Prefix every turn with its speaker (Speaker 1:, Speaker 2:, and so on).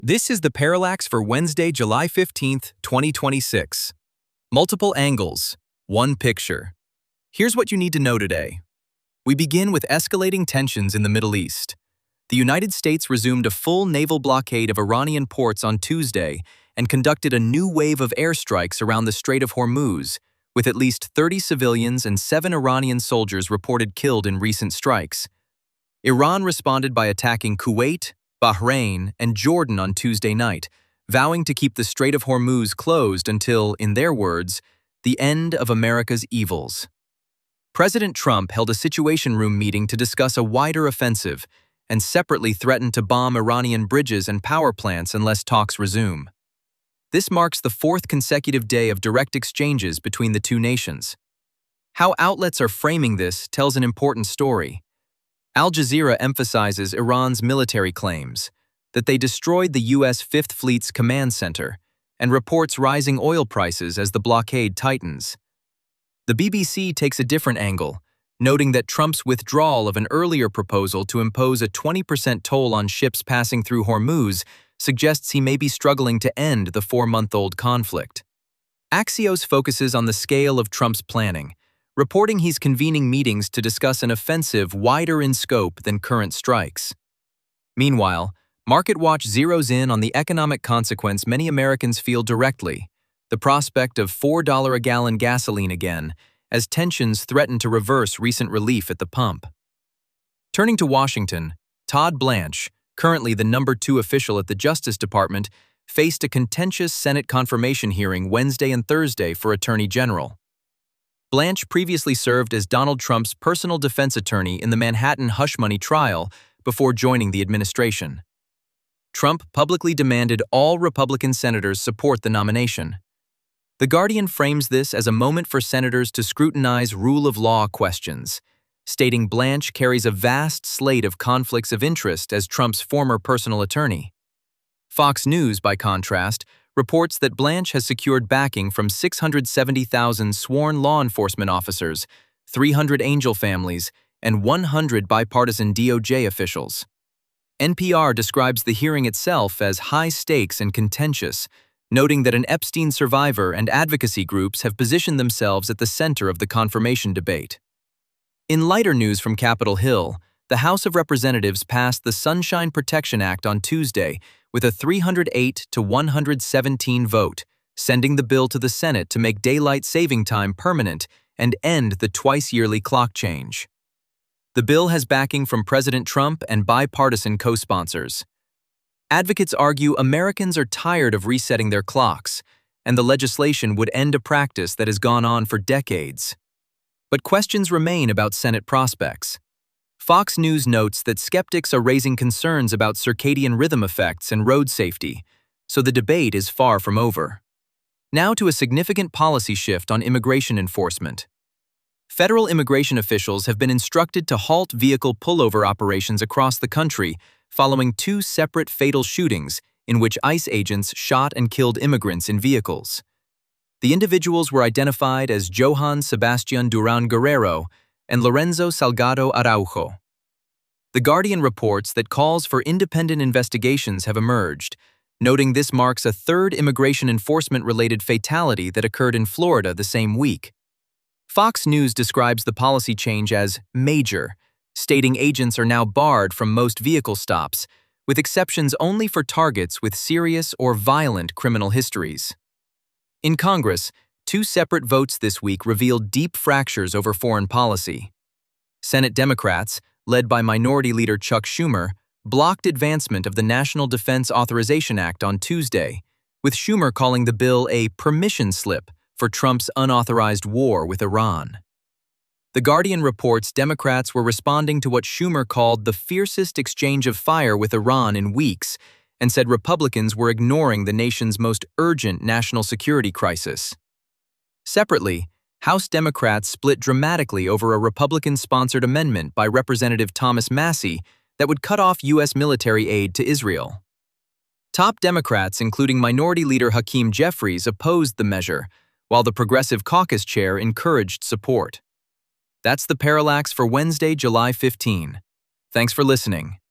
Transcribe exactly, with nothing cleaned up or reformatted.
Speaker 1: This is the Parallax for Wednesday, July fifteenth, twenty twenty-six. Multiple angles, one picture. Here's what you need to know today. We begin with escalating tensions in the Middle East. The United States resumed a full naval blockade of Iranian ports on Tuesday and conducted a new wave of airstrikes around the Strait of Hormuz, with at least thirty civilians and seven Iranian soldiers reported killed in recent strikes. Iran responded by attacking Kuwait, Bahrain, and Jordan on Tuesday night, vowing to keep the Strait of Hormuz closed until, in their words, the end of America's evils. President Trump held a Situation Room meeting to discuss a wider offensive and separately threatened to bomb Iranian bridges and power plants unless talks resume. This marks the fourth consecutive day of direct exchanges between the two nations. How outlets are framing this tells an important story. Al Jazeera emphasizes Iran's military claims, that they destroyed the U S Fifth Fleet's command center, and reports rising oil prices as the blockade tightens. The B B C takes a different angle, noting that Trump's withdrawal of an earlier proposal to impose a twenty percent toll on ships passing through Hormuz suggests he may be struggling to end the four-month-old conflict. Axios focuses on the scale of Trump's planning, reporting he's convening meetings to discuss an offensive wider in scope than current strikes. Meanwhile, MarketWatch zeroes in on the economic consequence many Americans feel directly, the prospect of four dollars a gallon gasoline again, as tensions threaten to reverse recent relief at the pump. Turning to Washington, Todd Blanche, currently the number two official at the Justice Department, faced a contentious Senate confirmation hearing Wednesday and Thursday for Attorney General. Blanche previously served as Donald Trump's personal defense attorney in the Manhattan hush money trial before joining the administration. Trump publicly demanded all Republican senators support the nomination. The Guardian frames this as a moment for senators to scrutinize rule of law questions, stating Blanche carries a vast slate of conflicts of interest as Trump's former personal attorney. Fox News, by contrast, reports that Blanche has secured backing from six hundred seventy thousand sworn law enforcement officers, three hundred angel families, and one hundred bipartisan D O J officials. N P R describes the hearing itself as high stakes and contentious, noting that an Epstein survivor and advocacy groups have positioned themselves at the center of the confirmation debate. In lighter news from Capitol Hill, the House of Representatives passed the Sunshine Protection Act on Tuesday with a three hundred eight to one hundred seventeen vote, sending the bill to the Senate to make daylight saving time permanent and end the twice-yearly clock change. The bill has backing from President Trump and bipartisan co-sponsors. Advocates argue Americans are tired of resetting their clocks, and the legislation would end a practice that has gone on for decades. But questions remain about Senate prospects. Fox News notes that skeptics are raising concerns about circadian rhythm effects and road safety, so the debate is far from over. Now to a significant policy shift on immigration enforcement. Federal immigration officials have been instructed to halt vehicle pullover operations across the country following two separate fatal shootings in which ICE agents shot and killed immigrants in vehicles. The individuals were identified as Johann Sebastian Duran Guerrero and Lorenzo Salgado Araujo. The Guardian reports that calls for independent investigations have emerged, noting this marks a third immigration enforcement-related fatality that occurred in Florida the same week. Fox News describes the policy change as major, stating agents are now barred from most vehicle stops, with exceptions only for targets with serious or violent criminal histories. In Congress, two separate votes this week revealed deep fractures over foreign policy. Senate Democrats, led by Minority Leader Chuck Schumer, blocked advancement of the National Defense Authorization Act on Tuesday, with Schumer calling the bill a permission slip for Trump's unauthorized war with Iran. The Guardian reports Democrats were responding to what Schumer called the fiercest exchange of fire with Iran in weeks, and said Republicans were ignoring the nation's most urgent national security crisis. Separately, House Democrats split dramatically over a Republican-sponsored amendment by Representative Thomas Massie that would cut off U S military aid to Israel. Top Democrats, including Minority Leader Hakeem Jeffries, opposed the measure, while the Progressive Caucus chair encouraged support. That's the Parallax for Wednesday, July fifteenth. Thanks for listening.